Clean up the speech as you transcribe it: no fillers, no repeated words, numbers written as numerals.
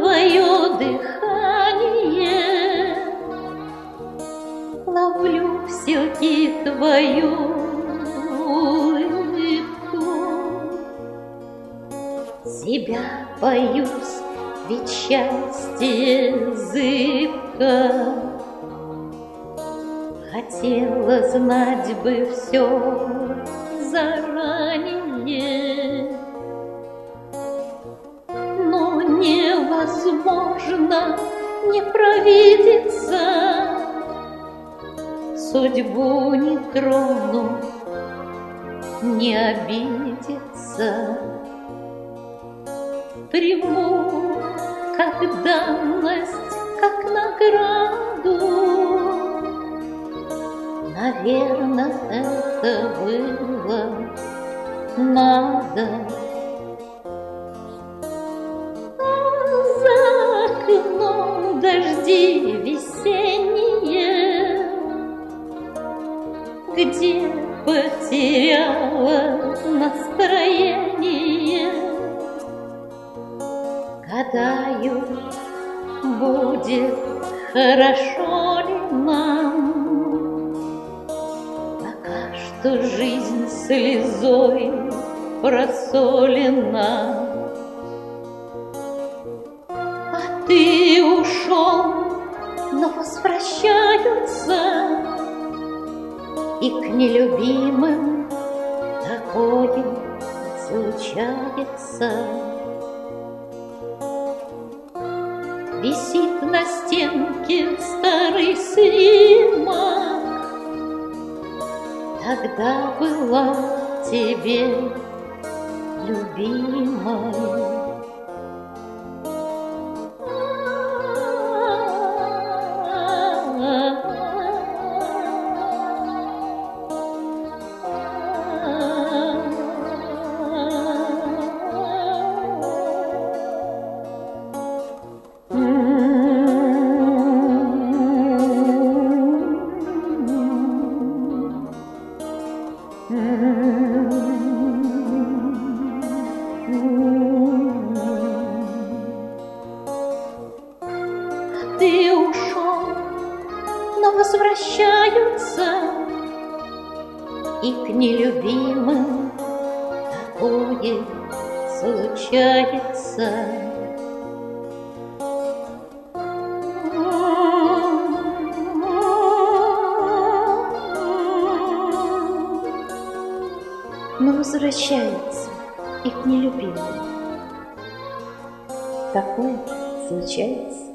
твое дыхание, ловлю все-таки твою улыбку. Тебя боюсь, ведь счастье зыбко. Хотела знать бы все заранее, но невозможно не провидеться. Судьбу не трону, не обидеться. Приму как данность, как награду. Наверно, это было надо. За окном дожди весенние, где потеряла настроение. Гадаю, будет хорошо ли нам, пока что жизнь слезой просолена. А ты ушел, но возвращаются и к нелюбимым такое случается. Висит на стенке старый снимок, тогда была тебе любимой. Ты ушел, но возвращаются и к нелюбимым такое случается. Но возвращается и к нелюбимым такое случается.